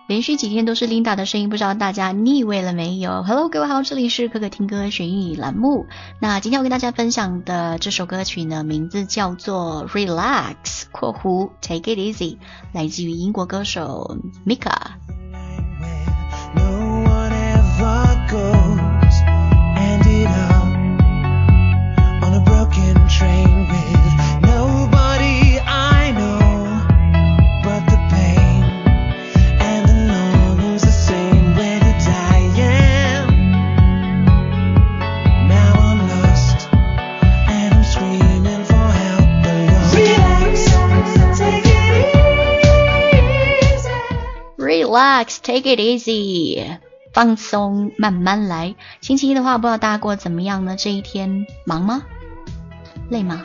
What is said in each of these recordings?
连续几天都是 Linda 的声音，不知道大家腻味了没有？ Hello， 各位好，这里是可可听歌学英语栏目。那今天我跟大家分享的这首歌曲呢，名字叫做 Relax 括弧 Take It Easy， 来自于英国歌手 Mika。Relax, take it easy， 放松，慢慢来。星期一的话，不知道大家过得怎么样呢？这一天忙吗？累吗？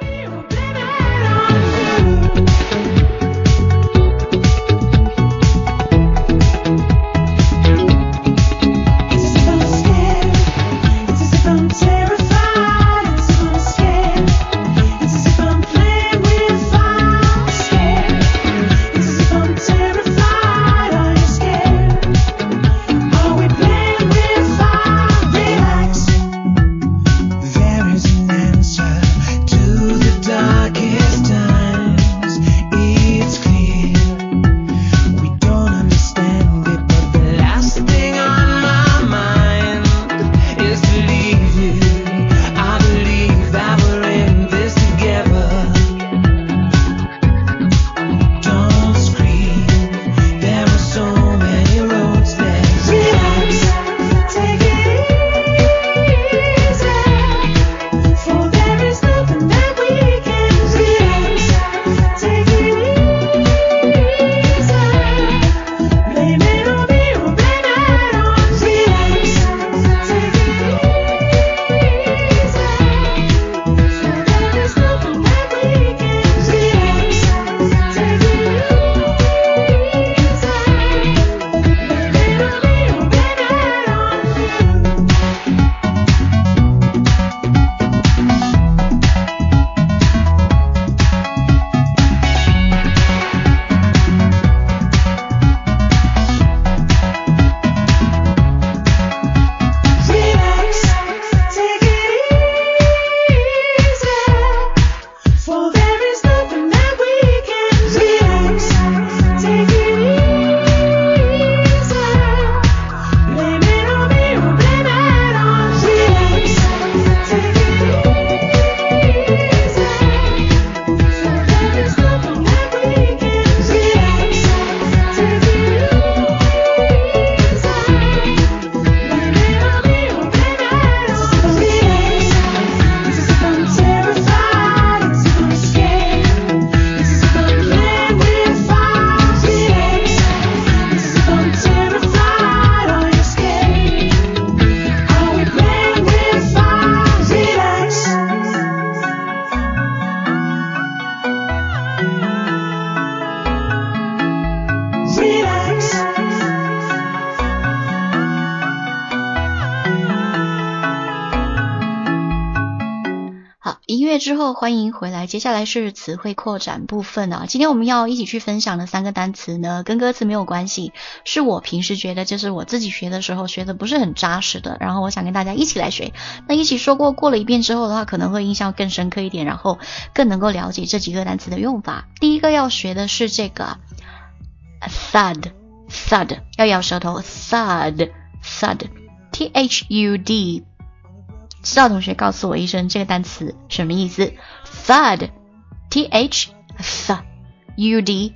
之后欢迎回来，接下来是词汇扩展部分啊。今天我们要一起去分享的3个单词呢，跟歌词没有关系，是我平时觉得就是我自己学的时候学的不是很扎实的，然后我想跟大家一起来学。那一起说过了一遍之后的话，可能会印象更深刻一点，然后更能够了解这几个单词的用法。第一个要学的是这个 thud， 要咬舌头 thud T-H-U-D。知道同学告诉我一声这个单词什么意思？ thud T-H U-D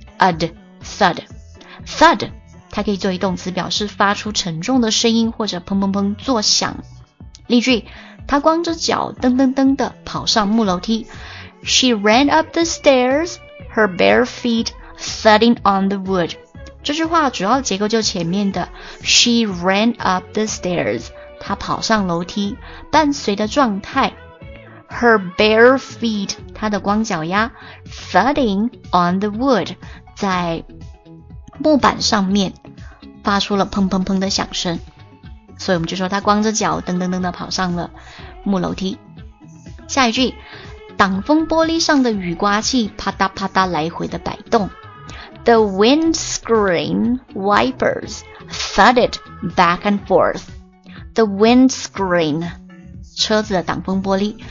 thud 它可以作为动词表示发出沉重的声音或者砰砰砰作响。例句，她光着脚噔噔噔的跑上木楼梯。 She ran up the stairs, her bare feet thudding on the wood。 这句话主要结构就前面的 She ran up the stairs，她跑上楼梯，伴随的状态 her bare feet， 她的光脚丫 thudding on the wood， 在木板上面发出了砰砰砰的响声，所以我们就说她光着脚噔噔噔的跑上了木楼梯。下一句，挡风玻璃上的雨刮器啪嗒啪嗒来回的摆动。 The windscreen wipers thudded back and forth. The windscreen 车子的挡风玻璃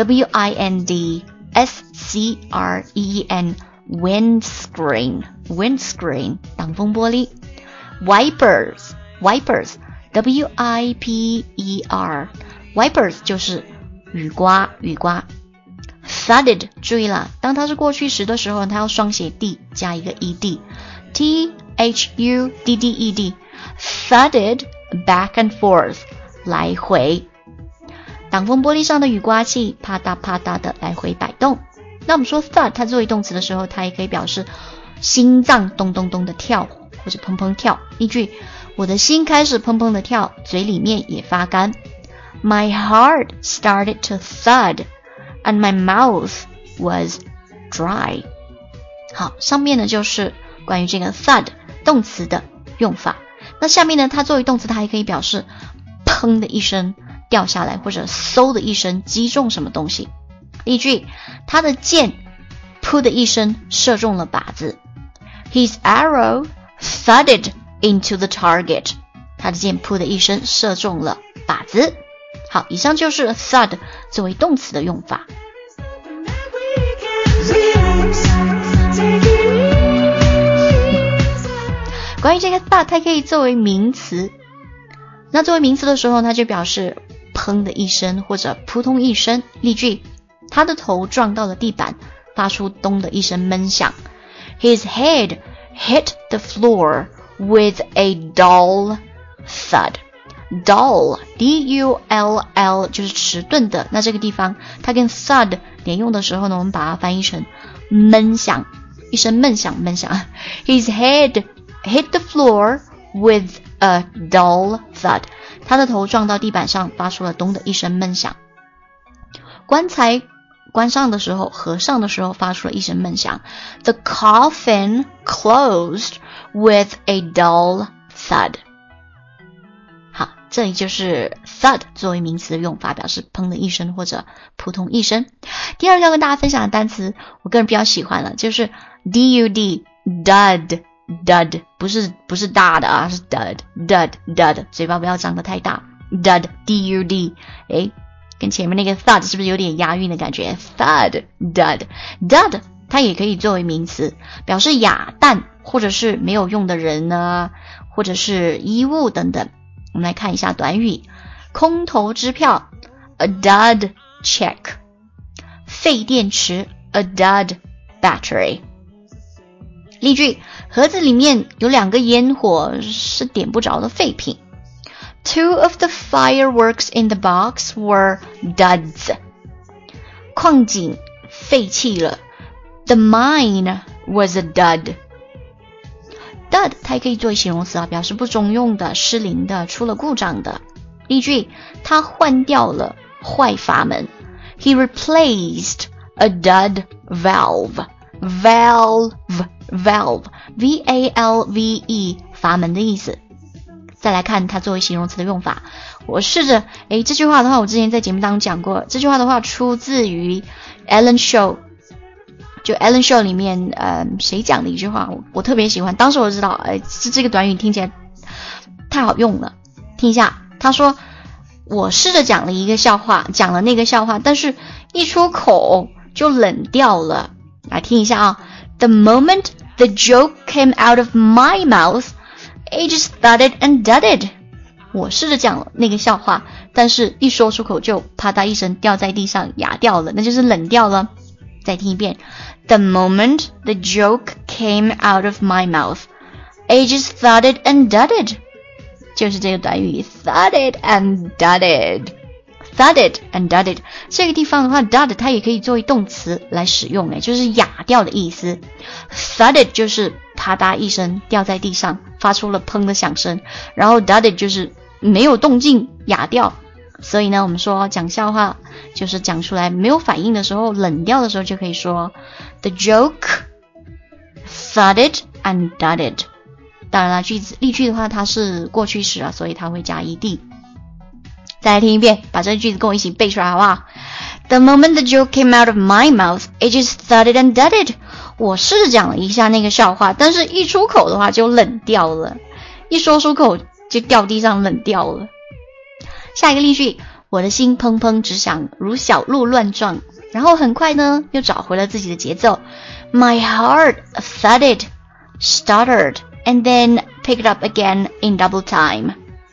W-I-N-D-S-C-R-E-E-N windscreen 挡风玻璃 Wipers W-I-P-E-R Wipers 就是雨刮 Thudded 注意了，当它是过去时的时候，它要双写 d 加一个 ed T-H-U-D-D-E-D Thudded back and forth 来回，挡风玻璃上的雨刮器啪嗒啪嗒的来回摆动。那我们说 thud 它作为动词的时候，它也可以表示心脏咚咚咚的跳或者砰砰跳。例句，我的心开始砰砰的跳，嘴里面也发干。My heart started to thud and my mouth was dry. 好，上面呢就是关于这个 thud 动词的用法。那下面呢，它作为动词，它还可以表示砰的一声掉下来，或者嗖的一声击中什么东西。例句，他的箭噗的一声射中了靶子。His arrow thudded into the target. 他的箭噗的一声射中了靶子。好，以上就是 thud 作为动词的用法。关于这个 thud 它可以作为名词，那作为名词的时候，它就表示砰的一声或者扑通一声。例句，他的头撞到了地板，发出咚的一声闷响。His head hit the floor with a dull thud. Dull, D-U-L-L 就是迟钝的，那这个地方它跟 thud 连用的时候呢，我们把它翻译成闷响，一声闷响。His head hit the floor with a dull thud. 他的头撞到地板上，发出了咚的一声闷响。棺材关上的时候，合上的时候发出了一声闷响。The coffin closed with a dull thud. 好，这里就是 thud 作为名词的用法，表示砰的一声或者扑通一声。第二个要跟大家分享的单词，我个人比较喜欢了，就是 dud dud 不是大的啊，是 dud 嘴巴不要张得太大 dud 跟前面那个 thud 是不是有点押韵的感觉 thud dud 它也可以作为名词，表示哑弹或者是没有用的人呢，或者是衣物等等。我们来看一下短语，空头支票 a dud check， 废电池 a dud battery。 例句，盒子里面有2个烟火是点不着的废品。Two of the fireworks in the box were duds. 矿井废弃了。The mine was a dud. Dud 它也可以作为形容词啊，表示不中用的、失灵的、出了故障的。例句，他换掉了坏阀门。He replaced a dud valve. Valve V-A-L-V-E 阀门的意思。再来看它作为形容词的用法，我试着这句话的话我之前在节目当中讲过，这句话的话出自于 Ellen Show， 就 Ellen Show 里面谁讲的一句话，我特别喜欢，当时我知道这个短语听起来太好用了。听一下，他说我试着讲了一个笑话，讲了那个笑话，但是一出口就冷掉了。来听一下啊， The moment the joke came out of my mouth,It just thudded and dudded. 我试着讲了那个笑话，但是一说出口就啪嗒一声掉在地上哑掉了，那就是冷掉了。再听一遍 The moment the joke came out of my mouth, it just thudded and dudded. 就是这个短语 thudded and dudded. Thudded and dudded 这个地方的话 dud 它也可以作为动词来使用，就是哑掉的意思。Thudded 就是啪嗒一声掉在地上发出了砰的响声，然后 dudded 就是没有动静哑掉。所以呢我们说讲笑话就是讲出来没有反应的时候，冷掉的时候就可以说 The joke thudded and dudded。 当然了，例句的话它是过去时啊，所以它会加 ed。再来听一遍，把这个句子跟我一起背出来好不好？ The moment the joke came out of my mouth, it just thudded and dudded. 我试讲了一下那个笑话，但是一出口的话就冷掉了，一说出口就掉地上冷掉了。下一个例句，我的心砰砰直响，如小鹿乱撞，然后很快呢又找回了自己的节奏。My heart thudded, stuttered, and then picked up again in double time.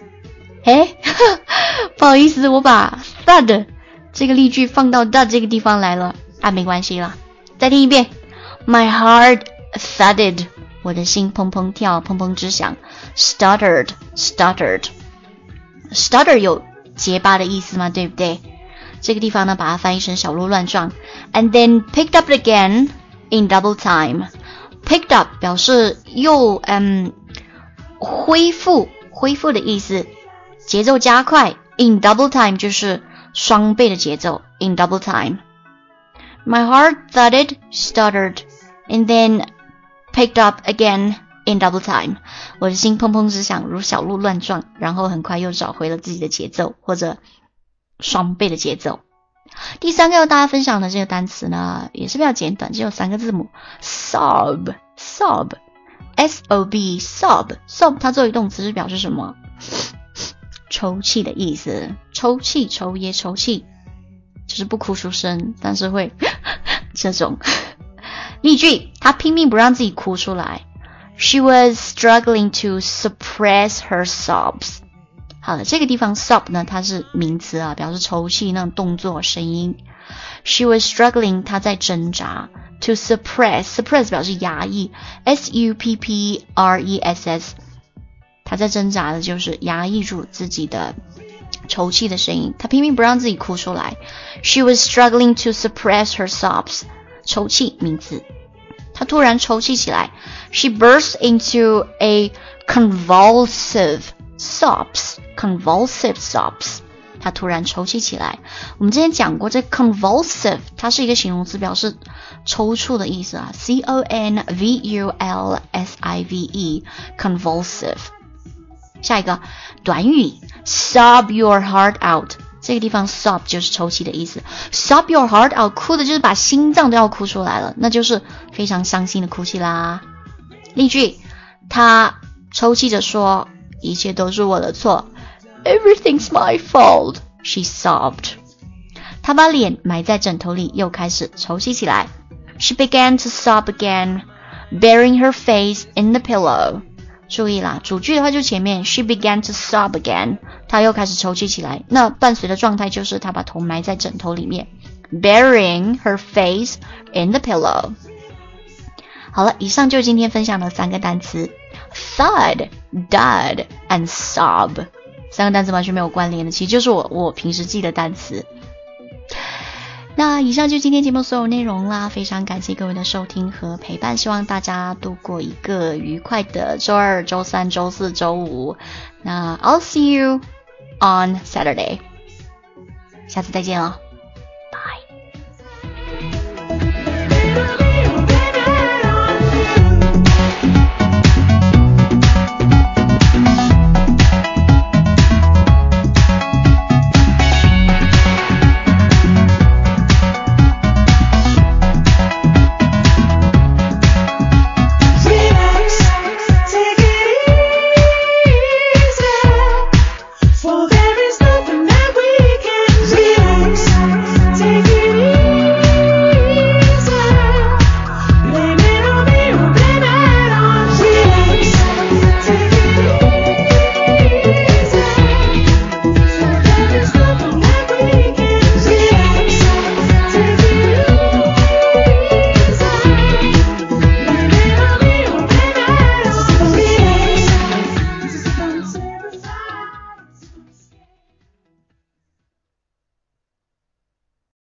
不好意思，我把 thud 这个例句放到 dud 这个地方来了啊，没关系啦。再听一遍 My heart thudded 我的心砰砰跳，砰砰直响。 Stuttered Stutter 有结巴的意思吗？对不对？这个地方呢把它翻译成小鹿乱撞。 And then picked up again in double time. Picked up 表示又恢复的意思，节奏加快。 In double time 就是双倍的节奏。 In double time. My heart thudded, stuttered, and then picked up again in double time. 我的心砰砰直响，如小鹿乱撞，然后很快又找回了自己的节奏，或者双倍的节奏。第三个要大家分享的这个单词呢，也是比较简短，只有3个字母 sob S-O-B sob 它作为动词是表示什么？抽泣的意思，抽泣，抽噎，抽泣，就是不哭出声，但是会这种。例句，她拼命不让自己哭出来。She was struggling to suppress her sobs. 好了，这个地方 sob 呢，它是名词啊，表示抽泣那种动作声音。She was struggling， 她在挣扎。To suppress 表示压抑 S-U-P-P-R-E-S-S， 她在挣扎的就是压抑住自己的抽泣的声音，她拼命不让自己哭出来。She was struggling to suppress her sobs. 抽泣名词，她突然抽泣起来。She burst into a convulsive sobs. 她突然抽泣起来。我们之前讲过，这 convulsive 它是一个形容词，表示抽搐的意思啊。C-O-N-V-U-L-S-I-V-E convulsive。下一个短语 sob your heart out， 这个地方 sob 就是抽泣的意思。sob your heart out 哭的就是把心脏都要哭出来了，那就是非常伤心的哭泣啦。例句，他抽泣着说，一切都是我的错。Everything's my fault, she sobbed. 她把脸埋在枕头里，又开始抽泣起来。She began to sob again, burying her face in the pillow. 注意啦，主句的话就前面 She began to sob again， 她又开始抽泣起来。那伴随的状态就是她把头埋在枕头里面 burying her face in the pillow。 好了，以上就是今天分享的3个单词 thud, dud and sob。3个单词完全没有关联的，其实就是我平时记的单词。那以上就是今天节目所有内容啦，非常感谢各位的收听和陪伴，希望大家度过一个愉快的周2、周3、周4、周5。那 I'll see you on Saturday， 下次再见了。